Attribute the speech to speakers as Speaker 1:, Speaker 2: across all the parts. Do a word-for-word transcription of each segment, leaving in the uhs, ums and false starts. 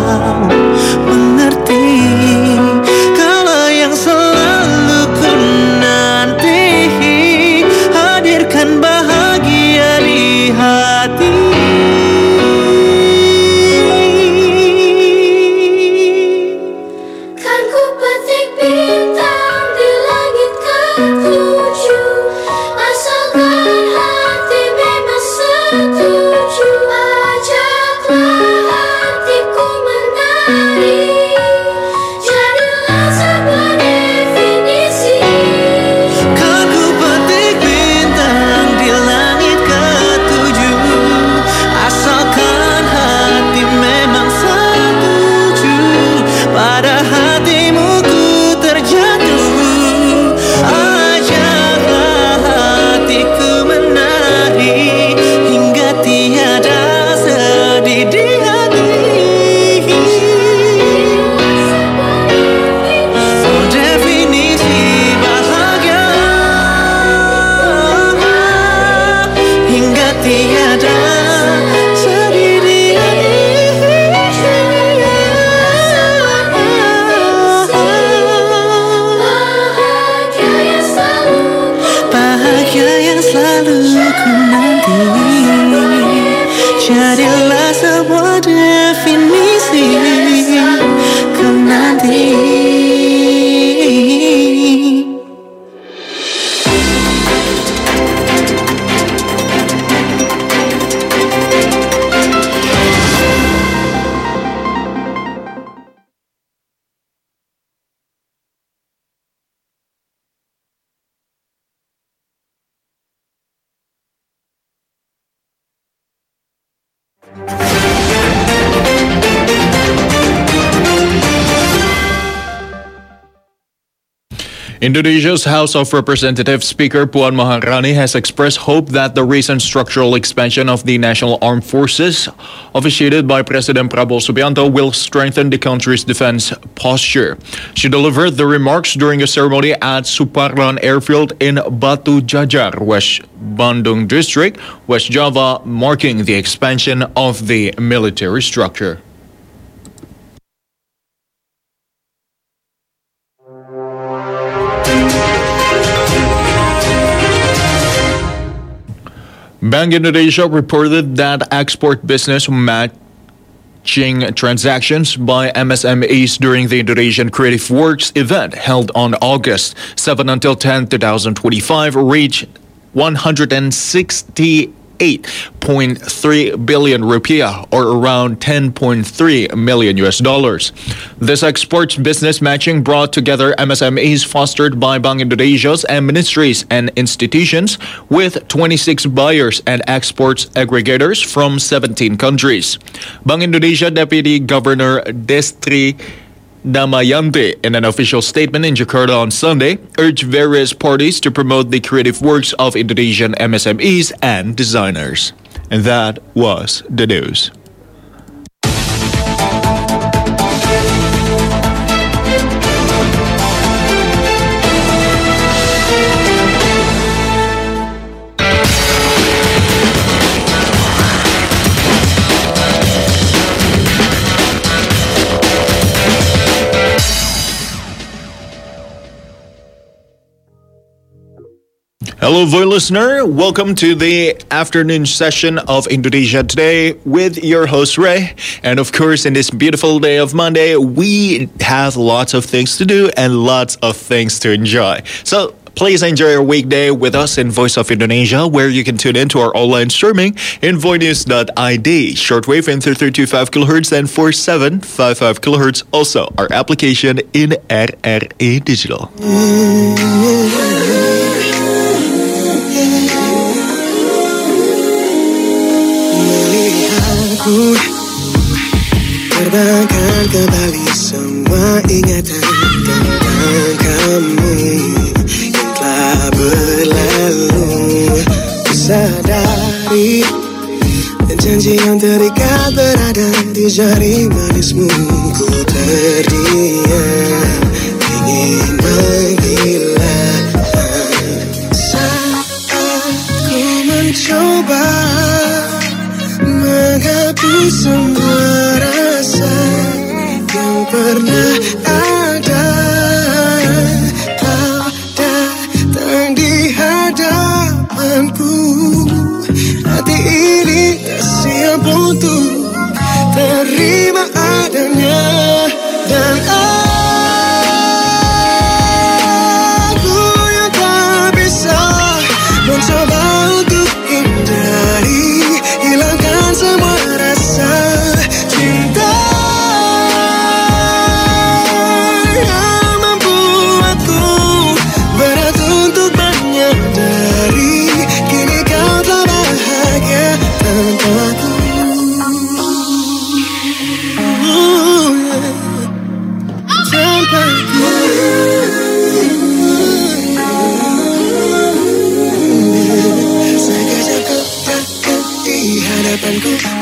Speaker 1: mengerti kalau yang selalu ku nanti, hadirkan bahagia di hati.
Speaker 2: Kan ku petik bintang di langit ketujuh, asalkan hati memang setuju. Ajaklah hatiku menari, jadilah sebuah definisi.
Speaker 1: Kan ku petik bintang di langit ketujuh, asalkan hati memang setuju. Pada hatimu ku terjatuh, ajaklah hatiku menari, hingga tiada sedih di hati. Oh, definisi bahagia, hingga tiada sedih di hati.
Speaker 2: Bahagia yang selalu
Speaker 1: Bahagia yang selalu ku nanti, jadilah sebuah definisi ku nanti.
Speaker 3: Indonesia's House of Representatives Speaker Puan Maharani has expressed hope that the recent structural expansion of the National Armed Forces, officiated by President Prabowo Subianto, will strengthen the country's defense posture. She delivered the remarks during a ceremony at Suparlan Airfield in Batu Jajar, West Bandung District, West Java, marking the expansion of the military structure. Bank Indonesia reported that export business matching transactions by M S M Es during the Indonesian Creative Works event held on August seventh until tenth, twenty twenty-five reached one hundred sixty-eight point three billion rupiah, or around ten point three million U S dollars. This exports business matching brought together M S M Es fostered by Bank Indonesia's and ministries and institutions with twenty-six buyers and exports aggregators from seventeen countries. Bank Indonesia Deputy Governor Destri Damayanti, in an official statement in Jakarta on Sunday, urged various parties to promote the creative works of Indonesian M S M Es and designers. And that was the news. Hello, Voice listener. Welcome to the afternoon session of Indonesia Today with your host, Ray. And of course, in this beautiful day of Monday, we have lots of things to do and lots of things to enjoy. So please enjoy your weekday with us in Voice of Indonesia, where you can tune in to our online streaming in voinews dot I D, shortwave in three three two five kilohertz and four seven five five kilohertz. Also, our application in R R E Digital.
Speaker 4: Melihatku terbangkan kembali semua ingatan tentang kamu yang telah berlalu. Ku sadari dan janji yang terikat berada di jari manismu. Ku terdiam ingin menggila saat ku mencoba menghapus semua rasa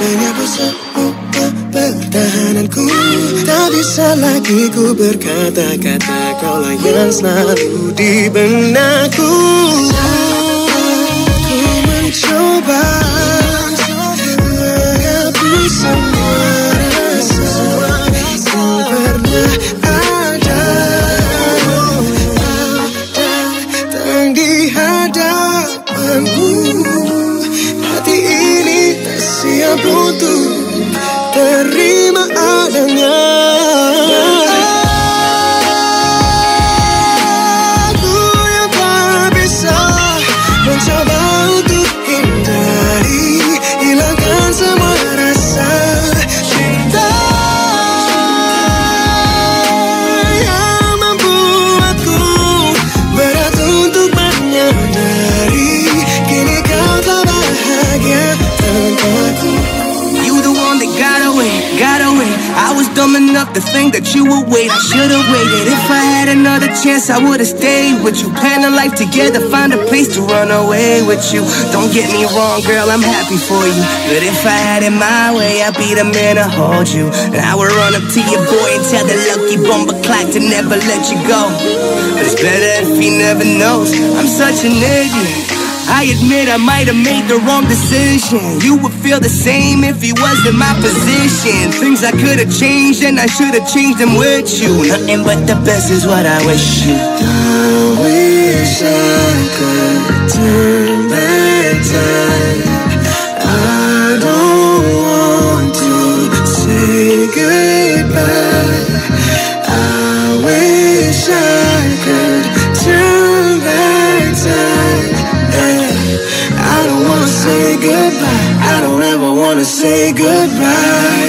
Speaker 4: Menyapu semua pertahananku. Tak bisa lagi ku berkata-kata, kaulah yang selalu di benakku. Ku mencoba menghapus semua rasa yang pernah ada. Datang di hadapanku, hati ini tak siap untuk terima adanya. Aku yang tak bisa mencoba untuk hindari, hilangkan semua rasa cinta yang membuatku berat untuk menyadari kini kau tak bahagia tanpaku.
Speaker 5: You the one that got away, got away. I was dumb enough to think that you would wait. I should've waited. If I had another chance, I would've stayed with you. Plan a life together, find a place to run away with you. Don't get me wrong, girl, I'm happy for you. But if I had it my way, I'd be the man to hold you. And I would run up to your boy and tell the lucky bomber clock to never let you go. But it's better if he never knows. I'm such an idiot. I admit I might have made the wrong decision. You would feel the same if he was in my position. Things I could have changed and I should have changed them with you. Nothing but the best is what I wish you.
Speaker 4: I wish I could turn back time. I don't want to say goodbye. I wish I could turn back time. I don't wanna say goodbye. I don't ever wanna say goodbye.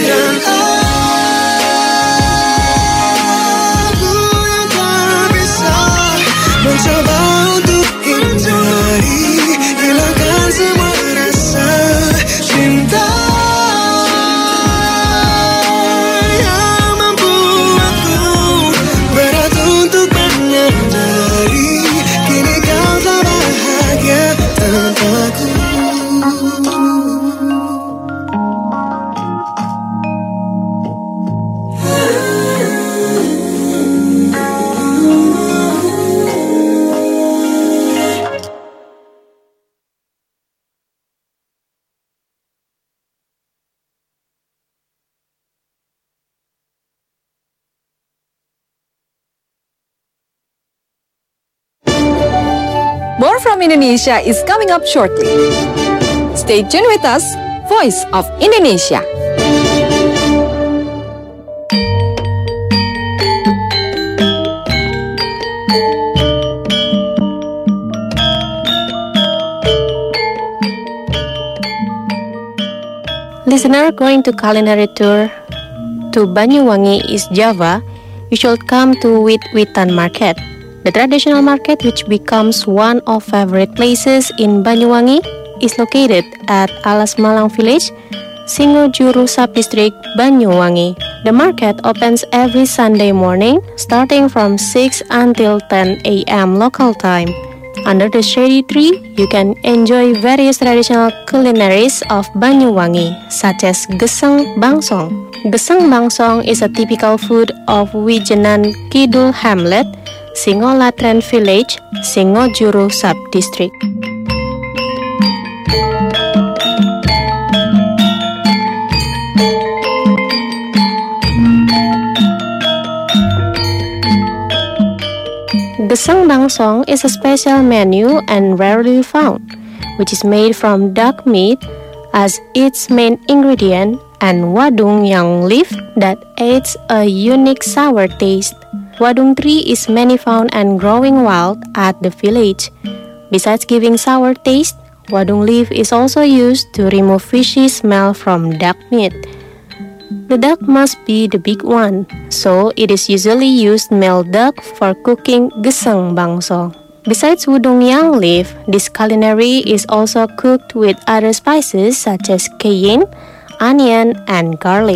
Speaker 4: Aku yang tak bisa mencoba untuk hindari, hilangkan semua rasa cinta yang membuatku berat untuk menyadari kini kau tak bahagia tanpaku.
Speaker 6: More from Indonesia is coming up shortly. Stay tuned with us, Voice of Indonesia.
Speaker 7: Listener going to culinary tour to Banyuwangi, East Java, you should come to Wit-Witan Market. The traditional market, which becomes one of favorite places in Banyuwangi, is located at Alas Malang Village, Singojuru Subdistrict, Banyuwangi. The market opens every Sunday morning, starting from six until ten a m local time. Under the shady tree, you can enjoy various traditional culinaries of Banyuwangi, such as Geseng Bangsong. Geseng Bangsong is a typical food of Wijenan Kidul Hamlet, Singolatren Village, Singojuru Subdistrict. Geseng Bangsong is a special menu and rarely found, which is made from duck meat as its main ingredient and wadung yang leaf that adds a unique sour taste. Wadung tree is many found and growing wild at the village. Besides giving sour taste, wadung leaf is also used to remove fishy smell from duck meat. The duck must be the big one, so it is usually used male duck for cooking geseng bangsong. Besides wadung yang leaf, this culinary is also cooked with other spices such as cayenne, onion, and garlic.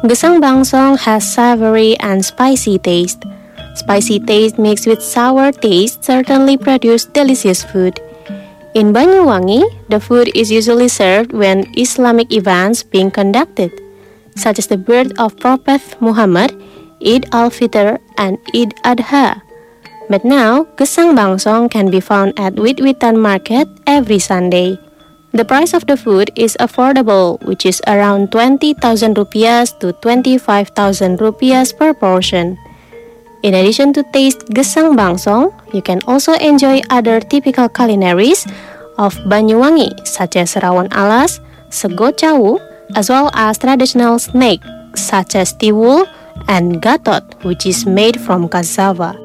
Speaker 7: Gesang Bangsong has savory and spicy taste. Spicy taste mixed with sour taste certainly produce delicious food. In Banyuwangi, the food is usually served when Islamic events being conducted, such as the birth of Prophet Muhammad, Eid al-Fitr, and Eid Adha. But now, Gesang Bangsong can be found at Wit-Witan Market every Sunday. The price of the food is affordable, which is around twenty thousand rupiahs to twenty-five thousand rupiahs per portion. In addition to taste Gesang Bangsong, you can also enjoy other typical culinaries of Banyuwangi, such as rawon alas, sego cawu, as well as traditional snack such as tiwul and gatot, which is made from cassava.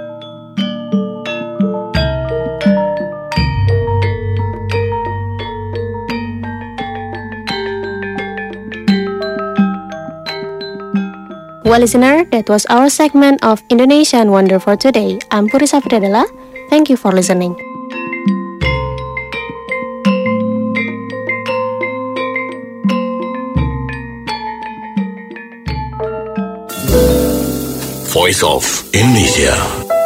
Speaker 7: Well, listener, that was our segment of Indonesian Wonder for today. I'm Puri Safridadela. Thank you for listening.
Speaker 8: Voice of Indonesia.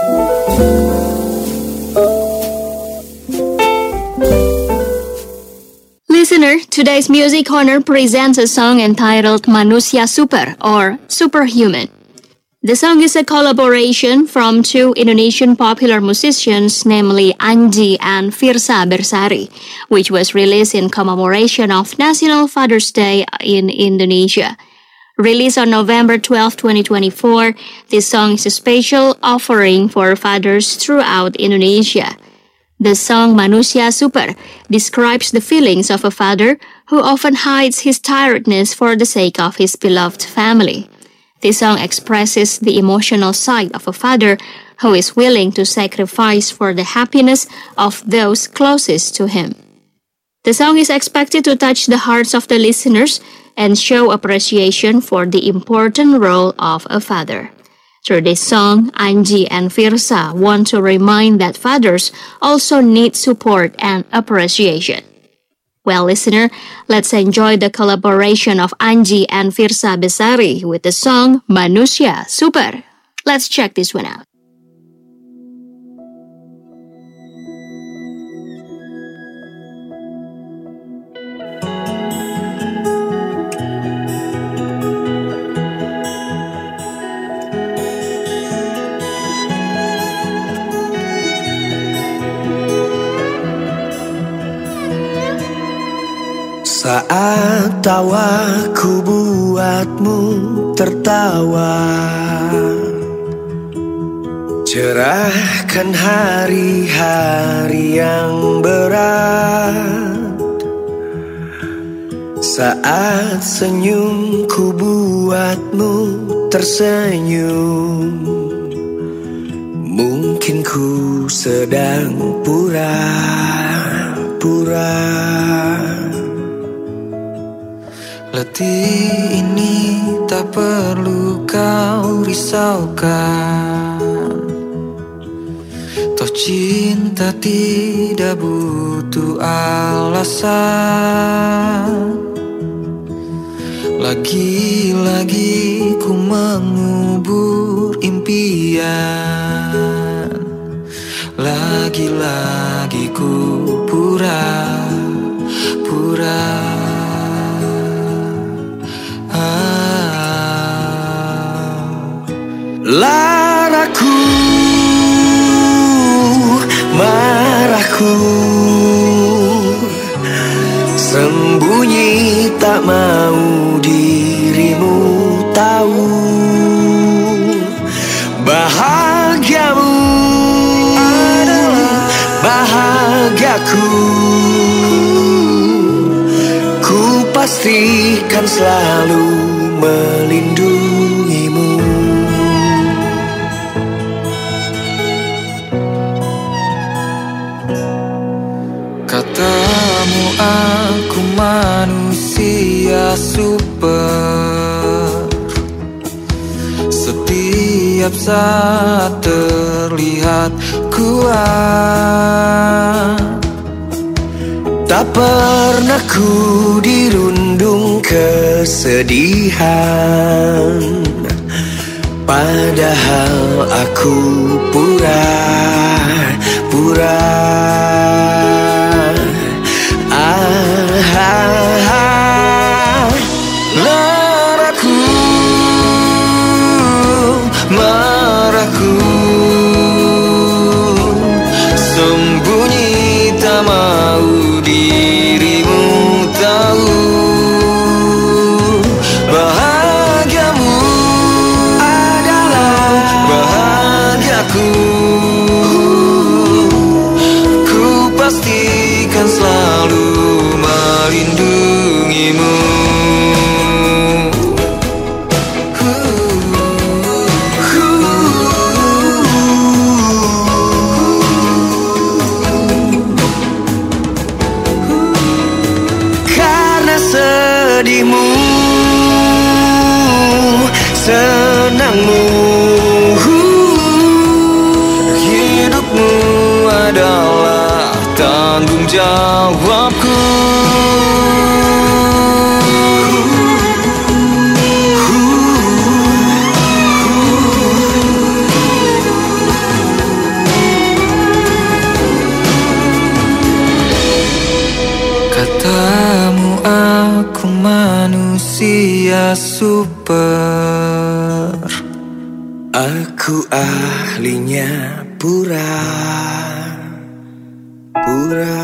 Speaker 9: Listener, today's Music Corner presents a song entitled Manusia Super or Superhuman. The song is a collaboration from two Indonesian popular musicians, namely Anji and Firsa Bersari, which was released in commemoration of National Father's Day in Indonesia. Released on November twelfth, twenty twenty-four, this song is a special offering for fathers throughout Indonesia. The song Manusia Super describes the feelings of a father who often hides his tiredness for the sake of his beloved family. This song expresses the emotional side of a father who is willing to sacrifice for the happiness of those closest to him. The song is expected to touch the hearts of the listeners and show appreciation for the important role of a father. Through this song, Anji and Firsa want to remind that fathers also need support and appreciation. Well, listener, let's enjoy the collaboration of Anji and Firsa Bersari with the song Manusia Super. Let's check this one out.
Speaker 4: Saat tawaku buatmu tertawa, cerahkan hari-hari yang berat. Saat senyumku buatmu tersenyum, mungkin ku sedang pura-pura. Letih ini tak perlu kau risaukan, toh cinta tidak butuh alasan. Lagi-lagi ku mengubur impian, lagi-lagi ku pura-pura. Laraku, marahku, sembunyi tak mau dirimu tahu. Bahagiamu adalah bahagiaku, ku pastikan selalu melindungimu. Katamu aku manusia super, setiap saat terlihat kuat. Tak pernah ku dirundung kesedihan, padahal aku pura-pura. Ah, ah, ah. Laraku, marahku, sembunyi tak mau dirimu tahu. Bahagiamu adalah bahagiaku. Ku pastikan selalu melindungimu. Sedihmu, senangmu, hidupmu adalah tanggung jawabku. Katamu aku manusia super, aku ahlinya pura-pura.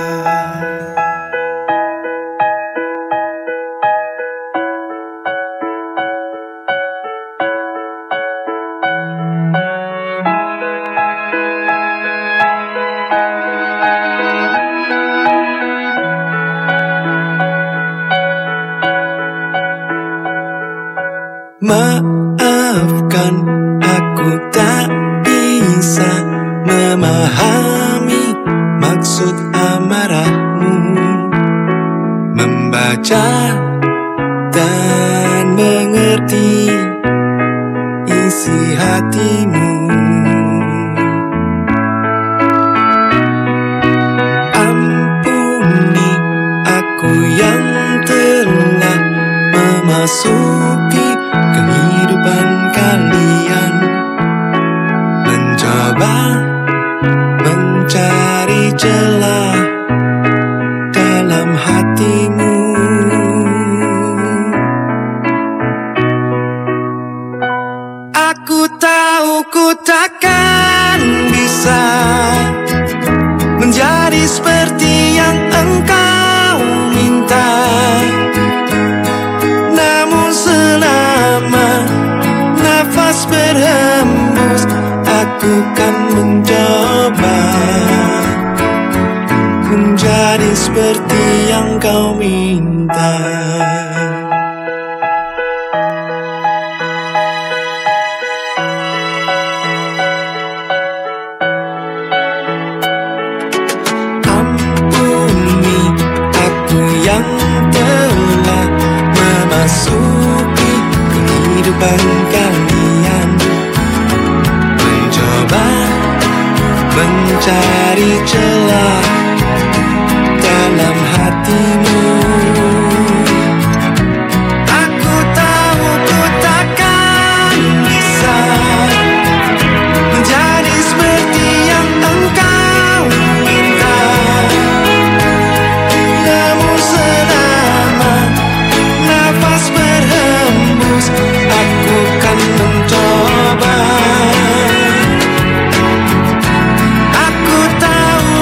Speaker 4: Maafkan, aku tak bisa memahami maksud amarahmu, membaca dan mengerti isi hatimu. Ampuni aku yang telah memasuki kehidupan kalian, mencoba mencari celah dalam hatimu. Aku tahu ku takkan bisa menjadi seperti yang engkau minta, namun selama nafas berhembus, aku kan mencoba menjadi seperti yang kau minta. Ampuni aku yang telah memasuki kehidupan kalian, mencoba mencari celah dalam hatimu. Aku tahu ku takkan bisa menjadi seperti yang engkau minta, namun selama nafas berhembus, aku kan mencoba. Aku tahu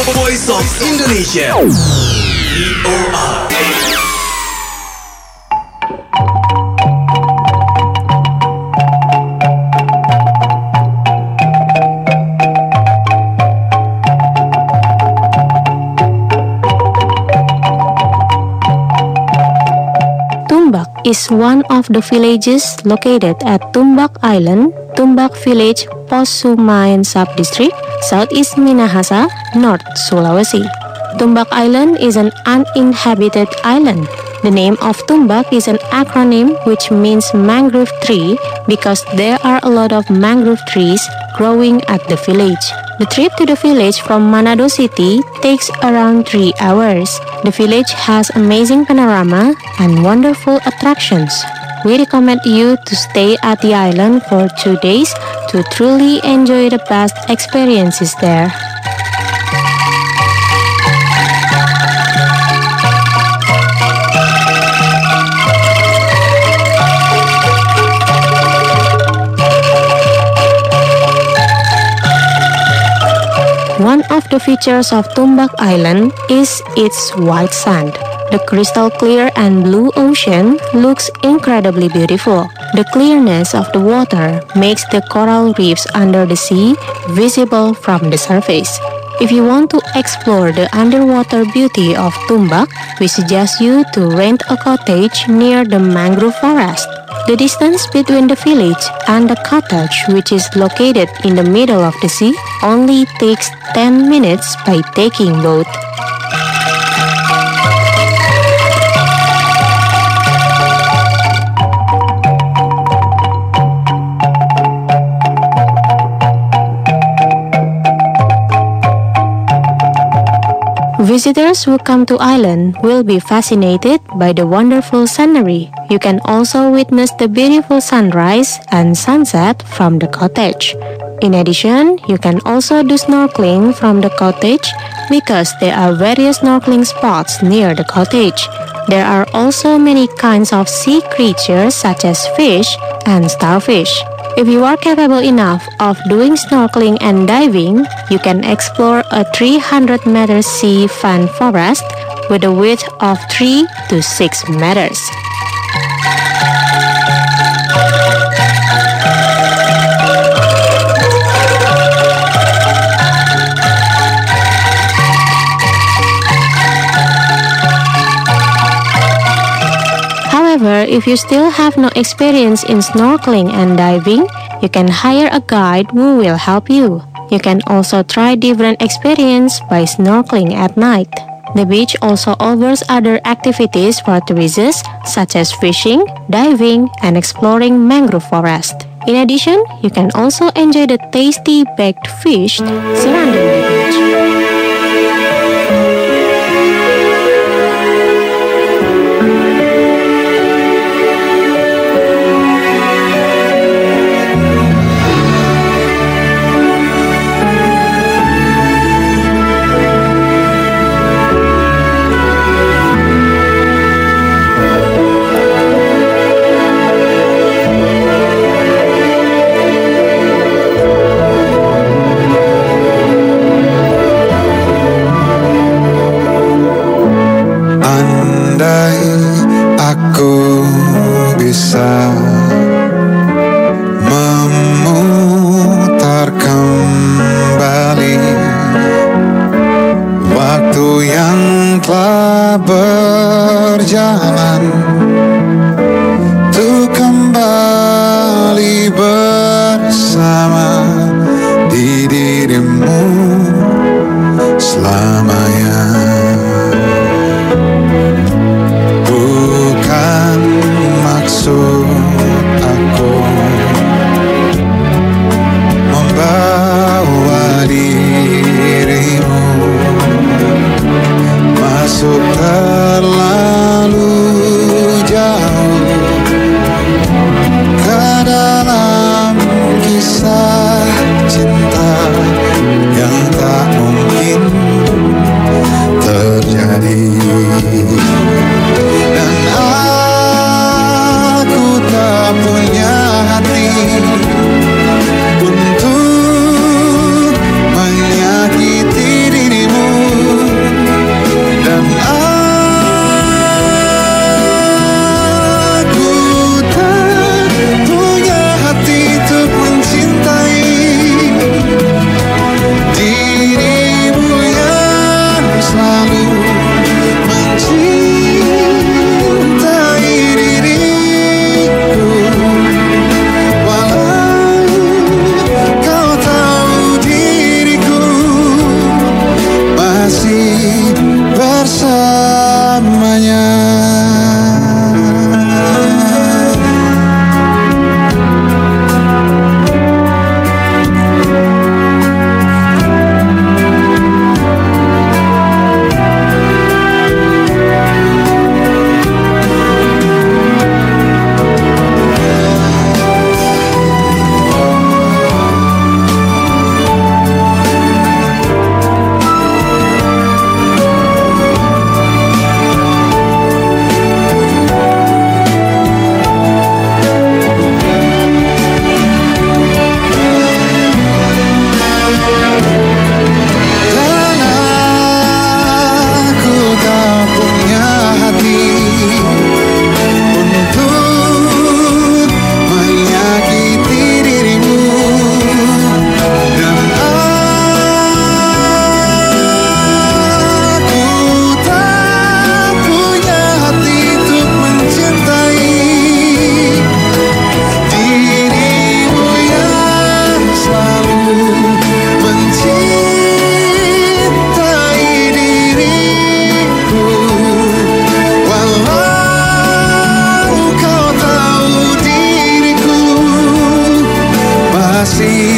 Speaker 8: Voice of Indonesia. V O R.
Speaker 7: Tumbak is one of the villages located at Tumbak Island, Tumbak Village, Posumayan Sub-District, Southeast Minahasa, North Sulawesi. Tumbak Island is an uninhabited island. The name of Tumbak is an acronym which means mangrove tree because there are a lot of mangrove trees growing at the village. The trip to the village from Manado City takes around three hours. The village has amazing panorama and wonderful attractions. We recommend you to stay at the island for two days to truly enjoy the best experiences there. One of the features of Tumbak Island is its white sand. The crystal clear and blue ocean looks incredibly beautiful. The clearness of the water makes the coral reefs under the sea visible from the surface. If you want to explore the underwater beauty of Tumbak, we suggest you to rent a cottage near the mangrove forest. The distance between the village and the cottage, which is located in the middle of the sea, only takes ten minutes by taking boat. Visitors who come to island will be fascinated by the wonderful scenery. You can also witness the beautiful sunrise and sunset from the cottage. In addition, you can also do snorkeling from the cottage because there are various snorkeling spots near the cottage. There are also many kinds of sea creatures such as fish and starfish. If you are capable enough of doing snorkeling and diving, you can explore a three hundred meter sea fan forest with a width of three to six meters. However, if you still have no experience in snorkeling and diving, you can hire a guide who will help you. You can also try different experience by snorkeling at night. The beach also offers other activities for tourists such as fishing, diving, and exploring mangrove forest. In addition, you can also enjoy the tasty baked fish surrounding the beach.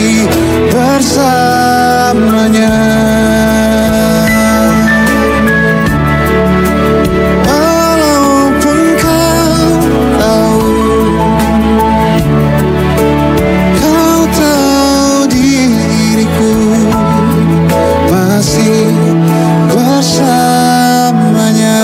Speaker 1: pergi bersamanya. Walaupun kau tahu, kau tahu diriku masih bersamanya.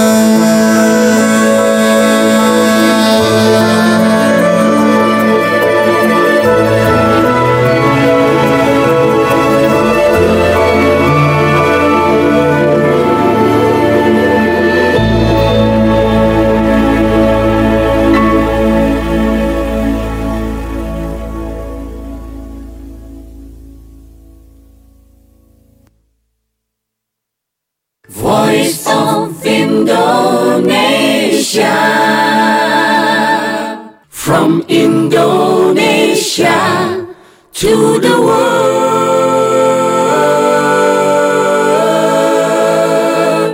Speaker 2: Voice of Indonesia. From Indonesia to the world.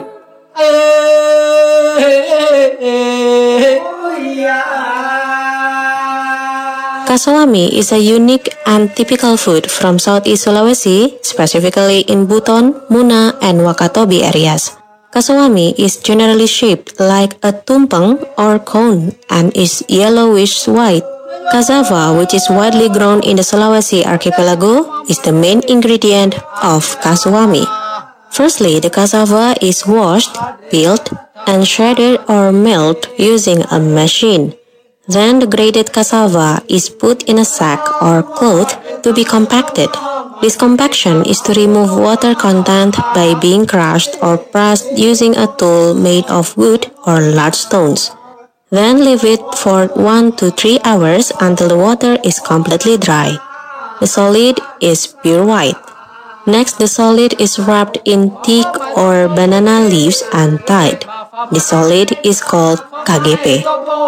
Speaker 7: Kasawami is a unique and typical food from Southeast Sulawesi, specifically in Buton, Muna, and Wakatobi areas. Kasawami is generally shaped like a tumpeng or cone and is yellowish white. Cassava, which is widely grown in the Sulawesi archipelago, is the main ingredient of kasawami. Firstly, the cassava is washed, peeled, and shredded or milled using a machine. Then the grated cassava is put in a sack or cloth to be compacted. This compaction is to remove water content by being crushed or pressed using a tool made of wood or large stones. Then leave it for one to three hours until the water is completely dry. The solid is pure white. Next, the solid is wrapped in teak or banana leaves and tied. The solid is called K G P.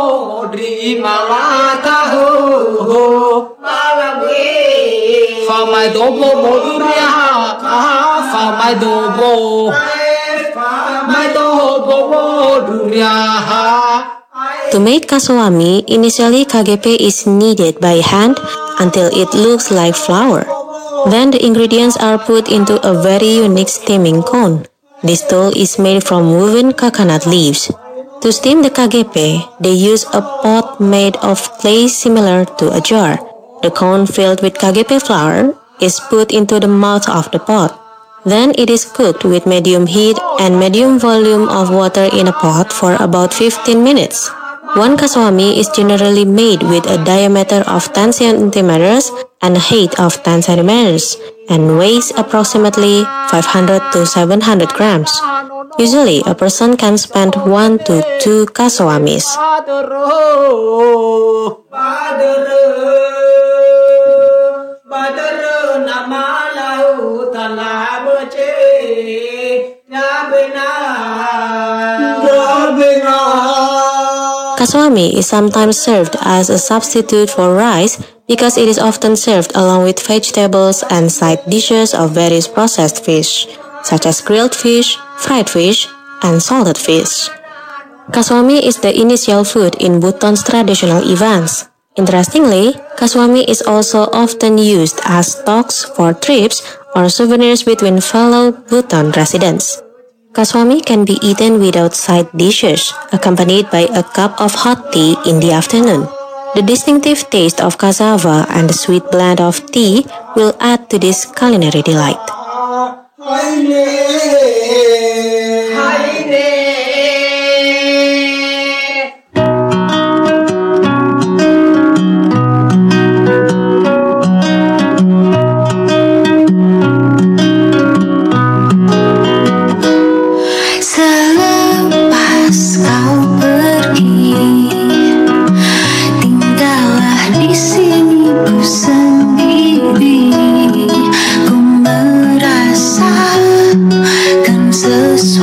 Speaker 7: To make kasawami, initially K G P is kneaded by hand until it looks like flour. Then the ingredients are put into a very unique steaming cone. This tool is made from woven coconut leaves. To steam the K G P, they use a pot made of clay similar to a jar. The cone filled with K G P flour is put into the mouth of the pot. Then it is cooked with medium heat and medium volume of water in a pot for about fifteen minutes. One kasawami is generally made with a diameter of ten centimeters and a height of ten centimeters and weighs approximately five hundred to seven hundred grams. Usually, a person can spend one to two kasawamis. Kasawami is sometimes served as a substitute for rice because it is often served along with vegetables and side dishes of various processed fish, such as grilled fish, fried fish, and salted fish. Kasawami is the initial food in Buton's traditional events. Interestingly, kasawami is also often used as stocks for trips or souvenirs between fellow Buton residents. Kasawami can be eaten without side dishes, accompanied by a cup of hot tea in the afternoon. The distinctive taste of cassava and the sweet blend of tea will add to this culinary delight.
Speaker 2: Sendiri, ku merasakan sesuatu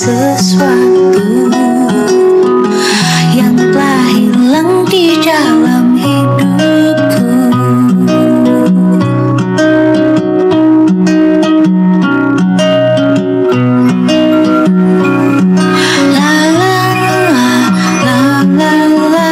Speaker 10: sesuatu yang telah hilang di dalam hidupku. La la la la la la.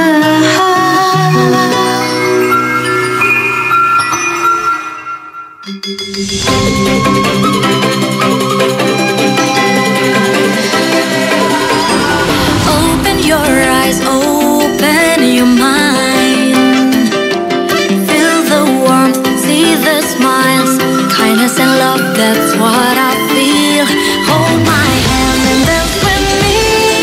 Speaker 10: Open your eyes, open your mind. Feel the warmth, see the smiles, kindness and love, that's what I feel. Hold my hand and dance with me.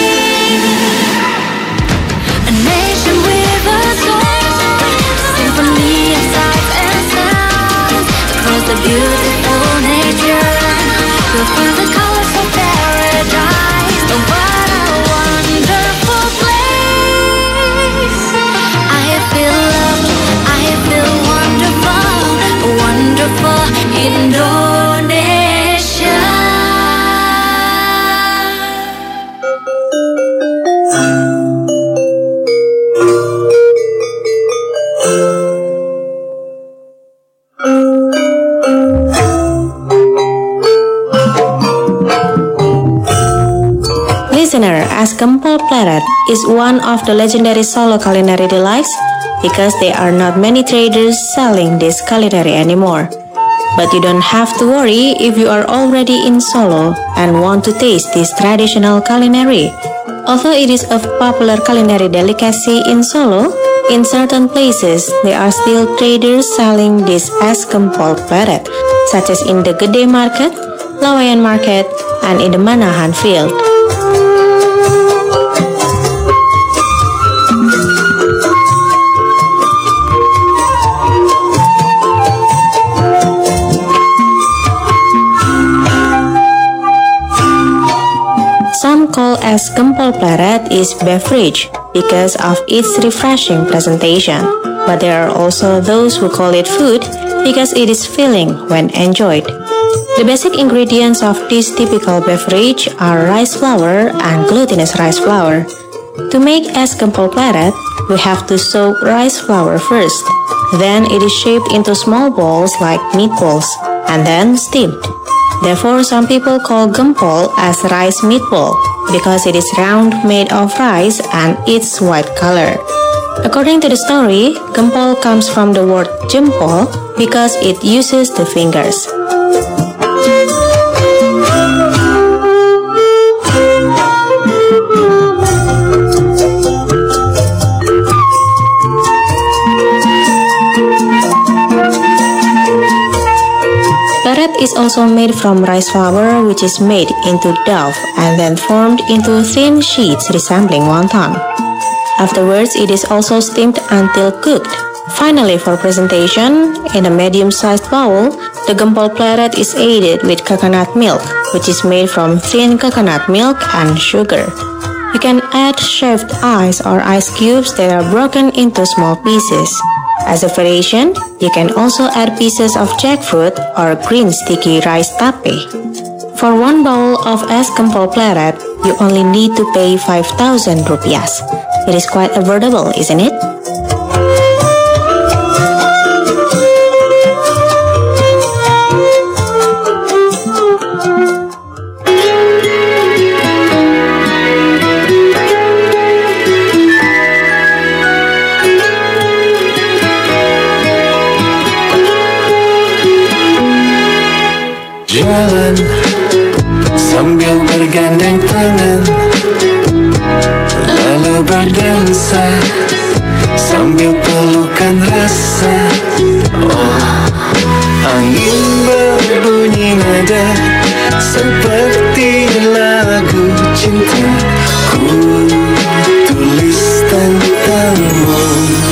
Speaker 10: A nation with a soul, symphony of sights and sounds. Across the beautiful nature, you'll find the colors of paradise. Oh, what a wonderful place. I feel loved, I feel wonderful, wonderful Indonesia.
Speaker 7: Listener, as Gempol Pleret is one of the legendary Solo culinary delights because there are not many traders selling this culinary anymore. But you don't have to worry if you are already in Solo and want to taste this traditional culinary. Although it is a popular culinary delicacy in Solo, in certain places there are still traders selling this as Gempol Pleret, such as in the Gede Market, Lawayan Market, and in the Manahan Field. Some call as Gempol Pleret is beverage because of its refreshing presentation, but there are also those who call it food because it is filling when enjoyed. The basic ingredients of this typical beverage are rice flour and glutinous rice flour. To make es Gempol Pleret, we have to soak rice flour first. Then it is shaped into small balls like meatballs and then steamed. Therefore, some people call gempol as rice meatball because it is round, made of rice, and its white color. According to the story, gempol comes from the word jempol because it uses the fingers. Pleret is also made from rice flour, which is made into dough and then formed into thin sheets resembling wonton. Afterwards, it is also steamed until cooked. Finally, for presentation, in a medium-sized bowl, the Gempol Pleret is aided with coconut milk, which is made from thin coconut milk and sugar. You can add shaved ice or ice cubes that are broken into small pieces. As a variation, you can also add pieces of jackfruit or green sticky rice tape. For one bowl of es Gempol Pleret, you only need to pay five thousand rupiahs. It is quite affordable, isn't it?
Speaker 11: Jalan sambil bergandeng tangan, lalu berdansa sambil pelukan rasa. Oh, angin berbunyi nada seperti lagu cinta ku tulis tentangmu.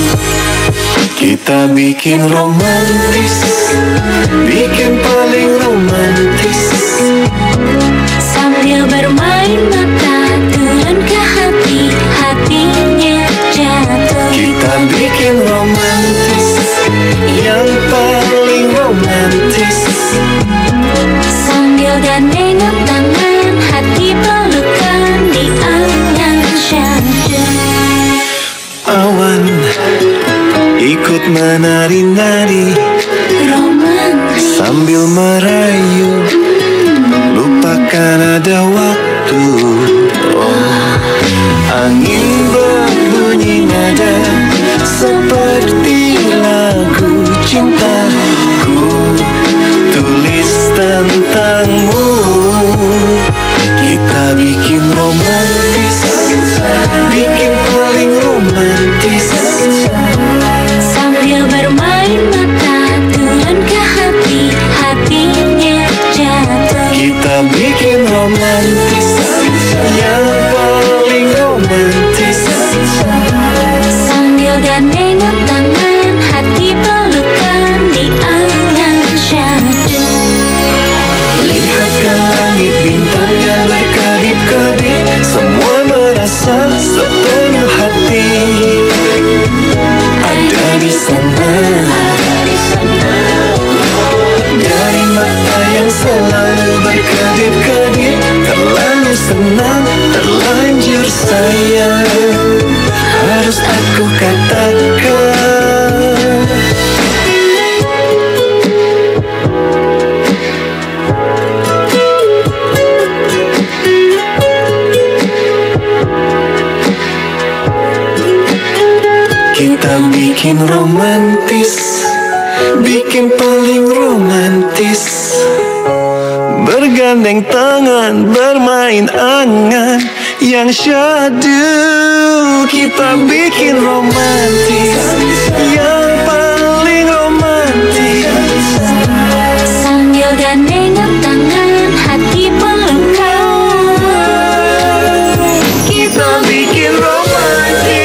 Speaker 11: Kita bikin romantis, bikin paling romantis.
Speaker 10: Sambil bermain mata turun ke hati, hatinya jatuh.
Speaker 11: Kita bikin romantis, yang paling romantis.
Speaker 10: Sambil gandengan tangan, hati pelukan.
Speaker 11: menari-nari sambil merayu, lupakan ada waktu. Oh, angin berbunyi nada seperti lagu cintaku, tulis tentangmu. Kita bikin romantis, bikin paling romantis,
Speaker 10: sambil bermain mata turun ke hati, hatinya jatuh.
Speaker 11: kita bikin romantis, yang paling romantis,
Speaker 10: sambil gandengan tangan, hati pelukan di angan syahdu.
Speaker 11: lihat ke langit, bintangnya berkedip-kedip, semua merasa sepenuh hati ada di sana. Dari mata yang selalu berkedip-kedip, terlalu senang, terlanjur sayang, harus aku katakan. Kita bikin romantis, bikin paling romantis, bergandeng tangan, bermain angan yang syahdu. Kita bikin romantis, yang paling romantis,
Speaker 10: sambil gandengan tangan, hati pelukan.
Speaker 11: kita bikin romantis.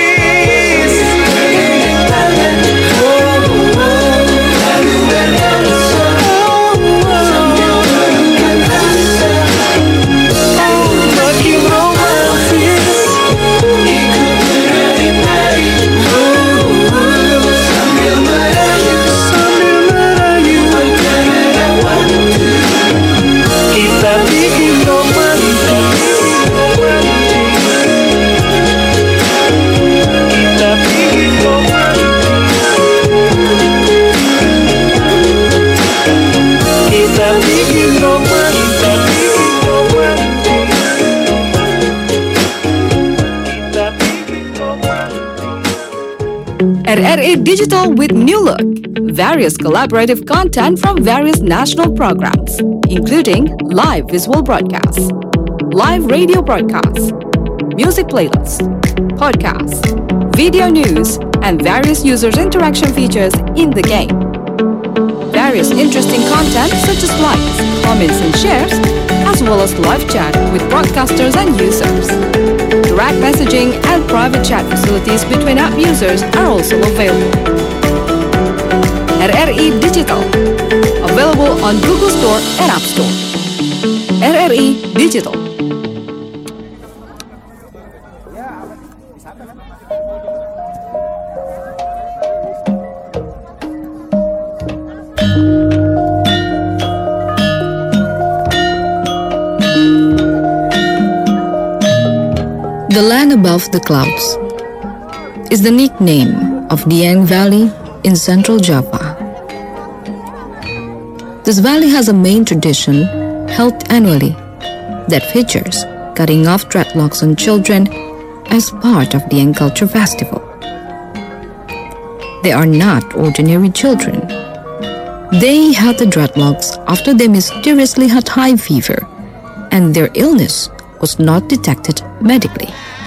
Speaker 6: R R A Digital with new look. Various collaborative content from various national programs, including live visual broadcasts, live radio broadcasts, music playlists, podcasts, video news, and various users' interaction features in the game. Various interesting content such as likes, comments, and shares, as well as live chat with broadcasters and users. Direct messaging and private chat facilities between app users are also available. R R E Digital, available on Google Store and App Store. R R E Digital.
Speaker 12: The land above the clouds is the nickname of Dieng Valley in central Java. This valley has a main tradition held annually that features cutting off dreadlocks on children as part of Dieng Culture Festival. They are not ordinary children. They had the dreadlocks after they mysteriously had high fever and their illness was not detected medically.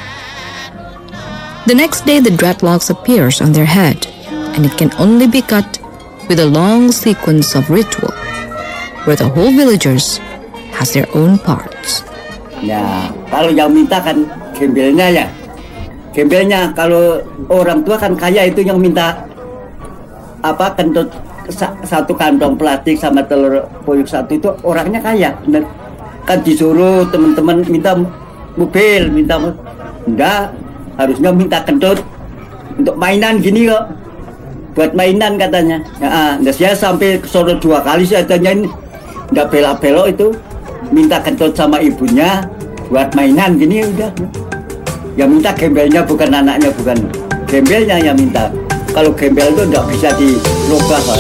Speaker 12: The next day the dreadlocks appears on their head and it can only be cut with a long sequence of ritual where the whole villagers has their own parts.
Speaker 13: Ya, kalau yang minta kan gembelnya ya. Gembelnya kalau orang tua kan kaya itu yang minta apa kentut satu kantong plastik sama telur puyuh satu itu orangnya kaya. Bener. Kan disuruh teman-teman minta mobil, minta enggak, harusnya minta kentut untuk mainan gini kok, buat mainan katanya. Ya, nah, saya sampai kesana dua kali saya tanyain, enggak belok-belok itu, minta kentut sama ibunya buat mainan gini udah. Yang minta gembelnya bukan anaknya, bukan gembelnya yang minta. kalau gembel itu nggak bisa dirubah kan.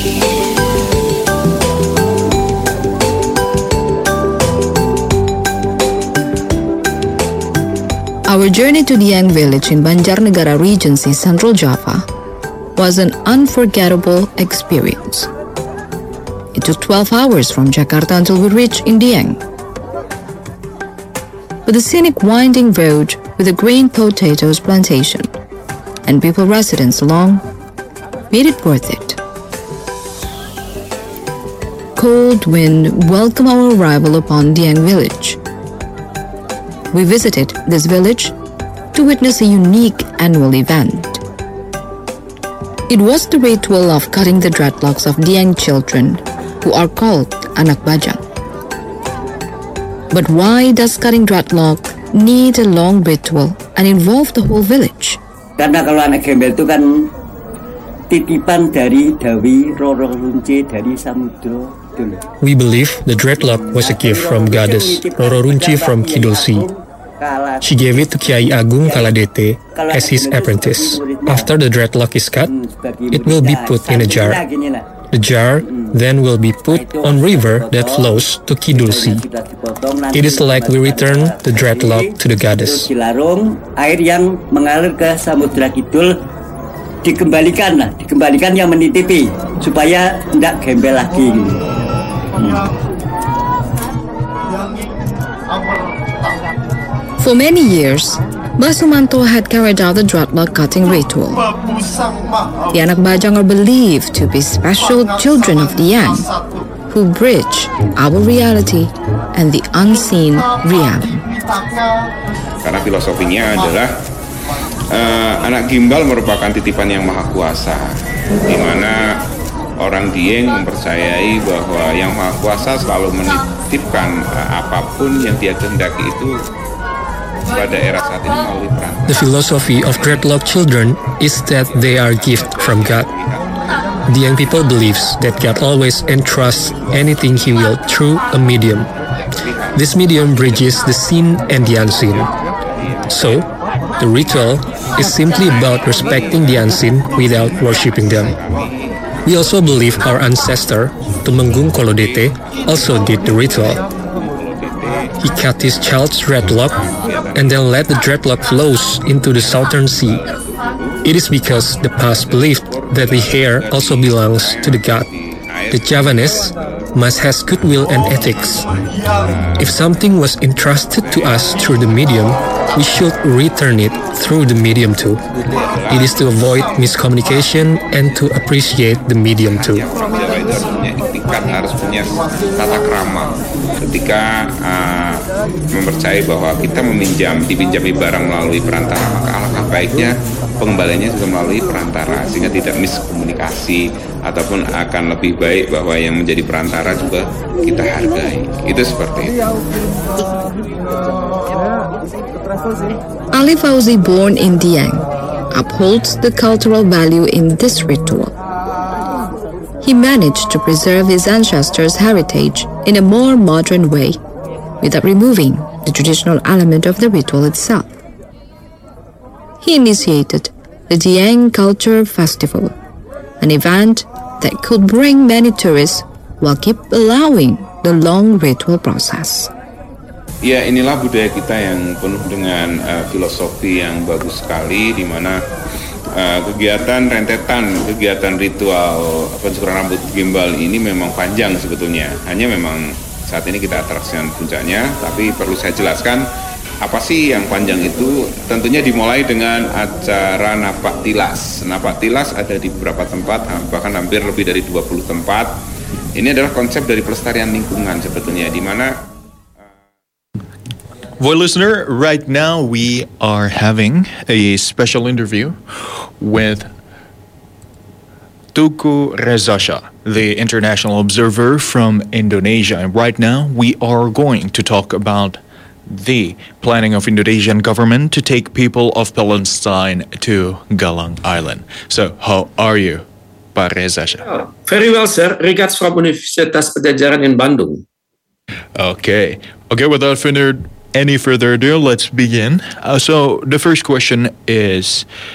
Speaker 12: Our journey to Dieng village in Banjarnegara Regency, Central Java, was an unforgettable experience. It took twelve hours from Jakarta until we reached in Dieng. With a scenic winding road with a green potatoes plantation and people residents along, made it worth it. Cold wind welcomed our arrival upon Dieng village. We visited this village to witness a unique annual event. It was the ritual of cutting the dreadlocks of Dieng children, who are called anak bajang. But why does cutting dreadlock need a long ritual and involve the whole village?
Speaker 13: Karena kalau anak gembel itu kan titipan dari Dawi Roro Runci dari Samudro.
Speaker 14: We believe the dreadlock was a gift from goddess Roro Runci from Kidul Sea. She gave it to Kiai Agung Kaladete as his apprentice. After the dreadlock is cut, it will be put in a jar. The jar then will be put on river that flows to Kidul Sea. It is like we return the dreadlock to the goddess.
Speaker 13: Dilarung, air yang mengalir ke Samudra Kidul dikembalikan lah, dikembalikan yang menitipi supaya tidak gembel lagi.
Speaker 12: For many years, Basumanto had carried out the dreadlock cutting ritual. The anak bajang are believed to be special children of Dieng, who bridge our reality and the unseen realm.
Speaker 15: Karena filosofinya adalah uh, anak gimbal merupakan titipan yang maha kuasa, di mana orang Dieng mempercayai bahwa yang maha kuasa selalu menitipkan uh, apapun yang dia kehendaki itu pada era saat ini melalui perantara.
Speaker 14: The philosophy of dreadlock children is that they are gift from God. The young people believes that God always entrusts anything He will through a medium. This medium bridges the seen and the unseen. So, the ritual is simply about respecting the unseen without worshipping them. We also believe our ancestor, Tumenggung Kolodete, also did the ritual. He cut his child's dreadlock and then let the dreadlock flows into the southern sea. It is because the past believed that the hair also belongs to the god. The Javanese must has goodwill and ethics. If something was entrusted to us through the medium, we should return it through the medium too. It is to avoid miscommunication and to appreciate the medium too.
Speaker 15: Etikat harus punya tata krama ketika uh, mempercayai bahwa kita meminjam dipinjami barang melalui perantara, maka alangkah baiknya pengembaliannya juga melalui perantara sehingga tidak miskomunikasi, ataupun akan lebih baik bahwa yang menjadi perantara juga kita hargai. Itu seperti itu.
Speaker 12: Ali Fauzi, born in Dieng, upholds the cultural value in this ritual. He managed to preserve his ancestors' heritage in a more modern way, without removing the traditional element of the ritual itself. He initiated the Dieng Culture Festival, an event that could bring many tourists while keep allowing the long ritual process.
Speaker 15: Ya, inilah budaya kita yang penuh dengan uh, filosofi yang bagus sekali, di mana Uh, kegiatan rentetan, kegiatan ritual pencukuran rambut gimbal ini memang panjang sebetulnya. Hanya memang saat ini kita atraksikan puncaknya, tapi perlu saya jelaskan apa sih yang panjang itu. Tentunya dimulai dengan acara napak tilas. Napak tilas ada di beberapa tempat, bahkan hampir lebih dari dua puluh tempat. Ini adalah konsep dari pelestarian lingkungan sebetulnya, di mana
Speaker 3: Voice listener, right now we are having a special interview with Tuku Rezasha, the international observer from Indonesia. And right now we are going to talk about the planning of Indonesian government to take people of Palestine to Galang Island. So, how are you, Pak Rezasha?
Speaker 16: Oh, very well, sir. Regards from Universitas Padjadjaran in Bandung.
Speaker 3: Okay. Okay, without further any further ado, let's begin. Uh, so the first question is,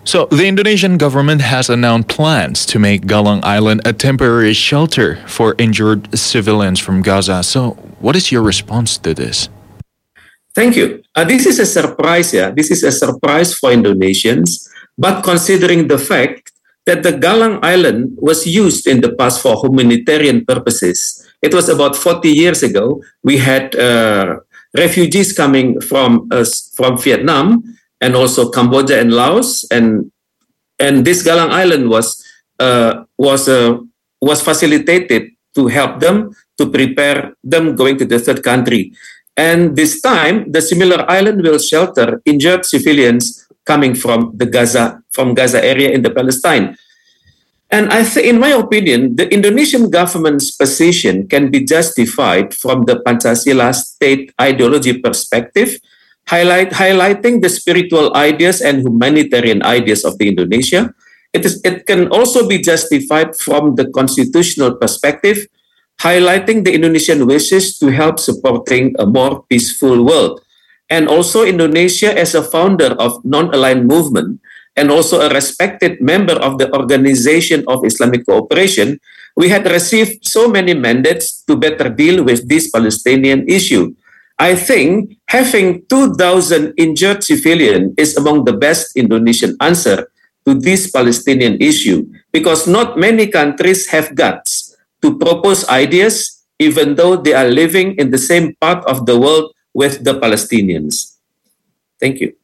Speaker 3: So, the Indonesian government has announced plans to make Galang Island a temporary shelter for injured civilians from Gaza. So, what is your response to this?
Speaker 16: Thank you. Uh, this is a surprise, yeah. This is a surprise for Indonesians. But considering the fact that the Galang Island was used in the past for humanitarian purposes, it was about forty years ago. We had uh, refugees coming from uh, from Vietnam, and also Cambodia and Laos, and and this Galang Island was uh, was uh, was facilitated to help them to prepare them going to the third country. And this time, the similar island will shelter injured civilians coming from the Gaza from Gaza area in the Palestine. And I think, in my opinion, the Indonesian government's position can be justified from the Pancasila state ideology perspective, highlight, highlighting the spiritual ideas and humanitarian ideas of the Indonesia. It is. It can also be justified from the constitutional perspective, highlighting the Indonesian wishes to help supporting a more peaceful world. And also Indonesia as a founder of non-aligned movement and also a respected member of the Organization of Islamic Cooperation, we had received so many mandates to better deal with this Palestinian issue. I think having two thousand injured civilians is among the best Indonesian answer to this Palestinian issue, because not many countries have guts to propose ideas even though they are living in the same part of the world with the Palestinians. Thank you.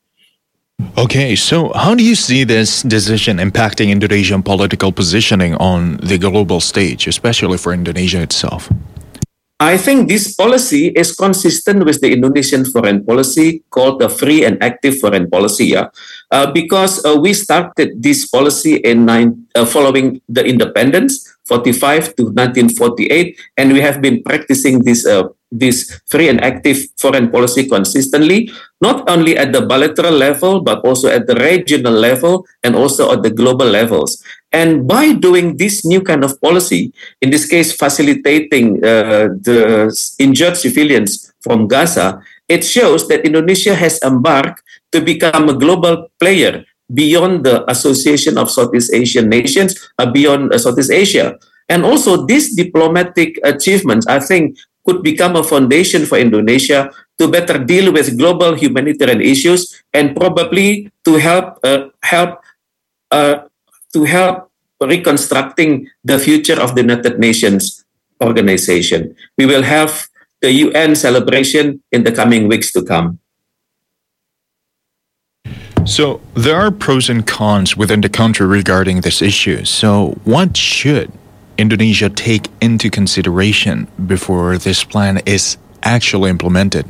Speaker 3: Okay, so how do you see this decision impacting Indonesian political positioning on the global stage, especially for Indonesia itself?
Speaker 16: I think this policy is consistent with the Indonesian foreign policy called the free and active foreign policy, yeah? uh, because uh, we started this policy in nine, uh, following the independence, forty-five to nineteen forty-eight, and we have been practicing this uh, this free and active foreign policy consistently, not only at the bilateral level, but also at the regional level and also at the global levels. And by doing this new kind of policy, in this case, facilitating uh, the injured civilians from Gaza, it shows that Indonesia has embarked to become a global player beyond the Association of Southeast Asian Nations, uh, beyond uh, Southeast Asia. And also these diplomatic achievements, I think, could become a foundation for Indonesia to better deal with global humanitarian issues and probably to help uh, help uh, to help reconstructing the future of the United Nations organization. We will have the U N celebration in the coming weeks to come.
Speaker 3: So there are pros and cons within the country regarding this issue. So what should Indonesia take into consideration before this plan is actually implemented?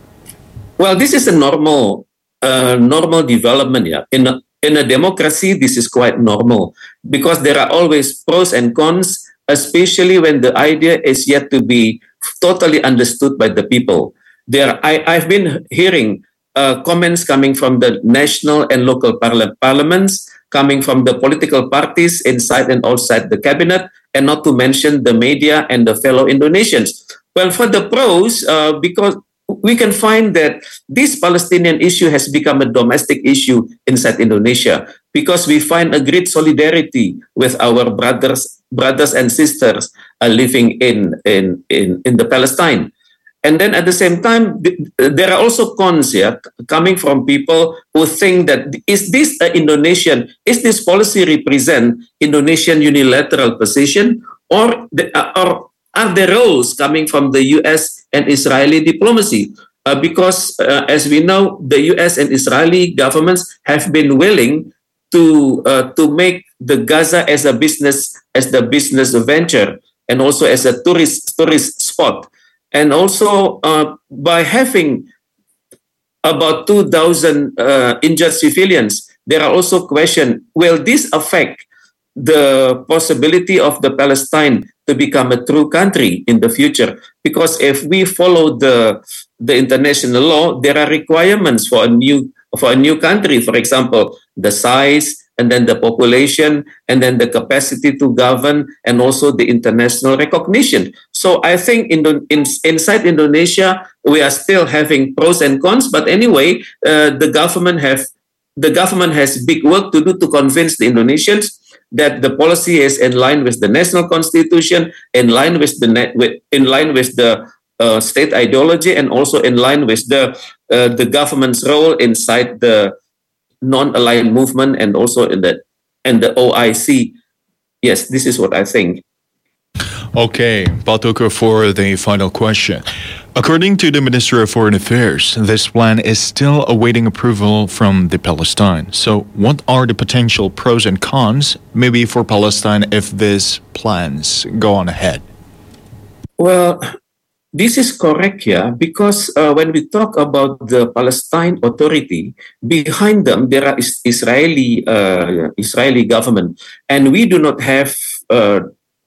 Speaker 16: Well, this is a normal, uh, normal development. Yeah, in a, in a democracy, this is quite normal because there are always pros and cons, especially when the idea is yet to be totally understood by the people. There, I, I've been hearing uh, comments coming from the national and local parla- parliaments, coming from the political parties inside and outside the cabinet, and not to mention the media and the fellow Indonesians. Well, for the pros, uh, because we can find that this Palestinian issue has become a domestic issue inside Indonesia, because we find a great solidarity with our brothers, brothers and sisters uh, living in, in, in, in the Palestine. And then at the same time, there are also cons here coming from people who think that is this an Indonesian, is this policy represent Indonesian unilateral position, or, the, or are there roles coming from the U S and Israeli diplomacy? Uh, because uh, as we know, the U S and Israeli governments have been willing to uh, to make the Gaza as a business, as the business venture, and also as a tourist tourist spot. And also, uh, by having about two thousand uh, injured civilians, there are also questions, will this affect the possibility of the Palestine to become a true country in the future? Because if we follow the, the international law, there are requirements for a new for a new country. For example, the size, and then the population, and then the capacity to govern, and also the international recognition. So I think in, in, inside Indonesia, we are still having pros and cons, but anyway, uh, the government have the government has big work to do to convince the Indonesians that the policy is in line with the national constitution, in line with the net, with, in line with the uh, state ideology, and also in line with the uh, the government's role inside the non-aligned movement and also in the and the O I C. Yes, this is what I think.
Speaker 3: Okay, Pak Tukur, for the final question. According to the Ministry of Foreign Affairs, this plan is still awaiting approval from the Palestine. So what are the potential pros and cons, maybe for Palestine, if these plans go on ahead?
Speaker 16: Well, this is correct, yeah, because uh, when we talk about the Palestine Authority, behind them there are is Israeli uh, Israeli government, and we do not have uh,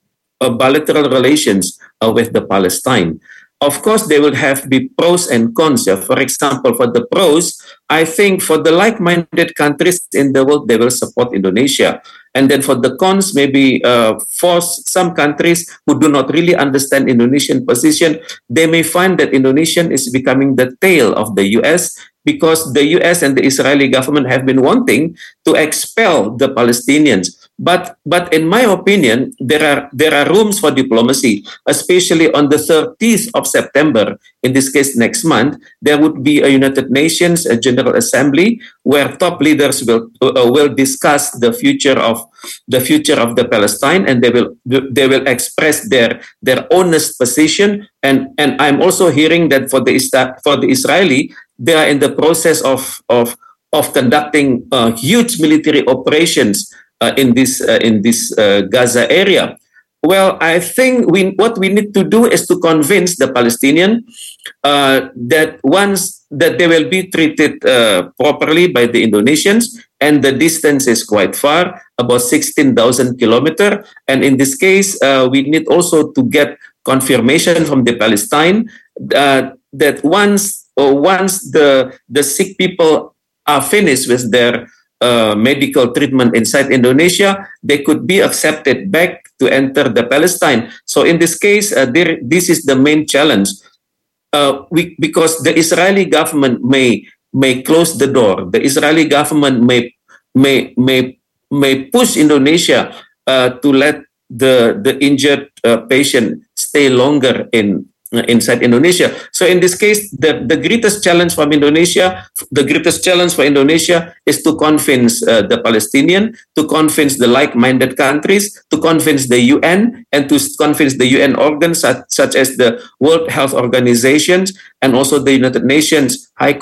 Speaker 16: a bilateral relations uh, with the Palestine. Of course, there will have to be pros and cons. Yeah. For example, for the pros, I think for the like-minded countries in the world, they will support Indonesia. And then for the cons, maybe uh, for some countries who do not really understand Indonesian position, they may find that Indonesia is becoming the tail of the U S because the U S and the Israeli government have been wanting to expel the Palestinians. But but in my opinion, there are there are rooms for diplomacy, especially on the thirtieth of September. In this case, next month, there would be a United Nations a General Assembly where top leaders will uh, will discuss the future of the future of the Palestine, and they will they will express their their honest position. And and I'm also hearing that for the for the Israeli, they are in the process of of of conducting uh, huge military operations Uh, in this uh, in this uh, Gaza area. Well, I think we what we need to do is to convince the Palestinian uh, that once that they will be treated uh, properly by the Indonesians, and the distance is quite far, about sixteen thousand kilometers. And in this case, uh, we need also to get confirmation from the Palestine uh, that once or once the the sick people are finished with their Uh, medical treatment inside Indonesia, they could be accepted back to enter the Palestine. So in this case, uh, there, this is the main challenge. Uh, we, because the Israeli government may may close the door. The Israeli government may may may may push Indonesia uh, to let the the injured uh, patient stay longer in. Inside Indonesia. So in this case, the, the greatest challenge from Indonesia, the greatest challenge for Indonesia is to convince uh, the Palestinian, to convince the like-minded countries, to convince the U N, and to convince the U N organs such, such as the World Health Organization and also the United Nations High